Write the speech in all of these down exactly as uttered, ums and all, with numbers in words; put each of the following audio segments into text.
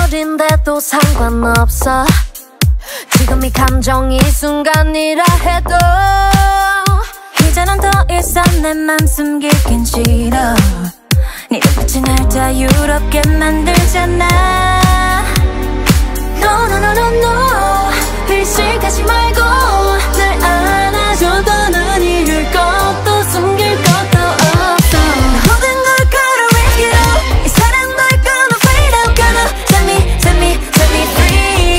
지금어린데도 상관없어. 지금 이 감정이 순간이라 해도 이제는 더 이상 내 맘 숨기긴 싫어. 네 눈빛이 날 자유롭게 만들잖아. No no no no no 의식하지 말고 날 안아줘. 더는 잃을 것도 숨길 것도 없어. 모든 걸 걸어 risk it all. 이 사랑 널 gonna fade out. Gonna set me set me set me free.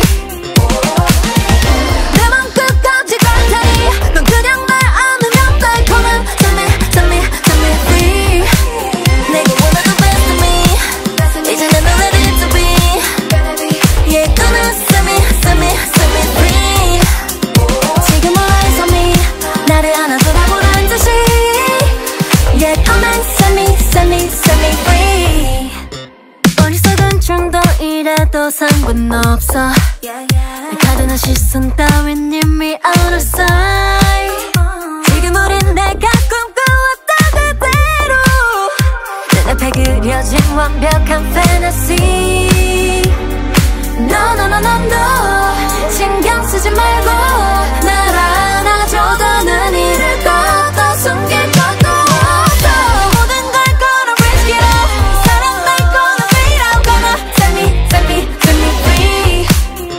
내 맘 끝까지 갈 테니 넌 그냥 날 안으면 돼. Come on set me set me set me free. 내가 원하는 best of me 이제 난 ready to be. Yeah gonna set me set me set me free. 지금 eyes on me 나를 안아줘라고란 듯이. Yeah come on set me set me set me free. 어리석은 충동이라도 상관없어. 날 가두는 시선 따윈 이미 out of sight. 지금 우린 내가 꿈꿔왔던 그대로 눈앞에 그려진 완벽한 fantasy. No no no no no 신경 쓰지 말고 날 안아줘. 더는 잃을 것도 숨길 것도 없어. 모든 걸 걸어 risk it all. 사랑 날 gonna fade out. Gonna set me set me set me free.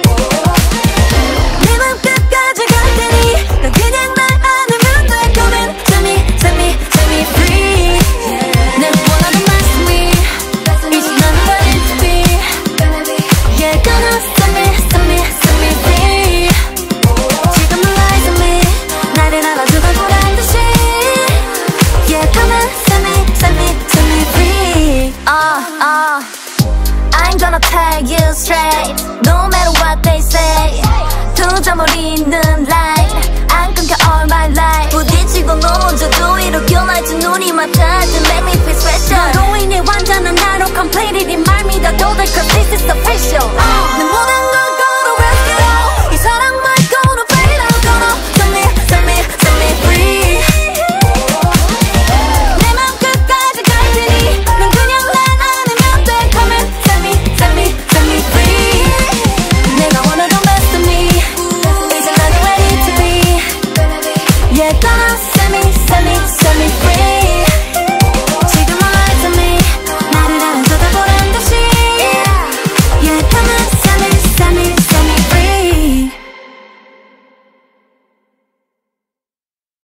네 맘 끝까지 갈 테니 넌 그냥 날 안으면 돼. Come in set me set me set me free. 내 원하는 말씀 위 이제 난 ready to be. Yeah gonna set me set me set me free. 지금 eyes on me 나를 알아주고란 듯이. Yeah come on set me set me set me free. Uh uh I ain't gonna tell you straight no matter what they say. 두 점을 잇는 line 안 끊겨 all my life. 부딪히고 넘어져도 이렇게 날지 눈이 맞닿지. Make me feel special. 너로 인해 완전한 나로 completely 네 말 믿어도 돼 cause this is official.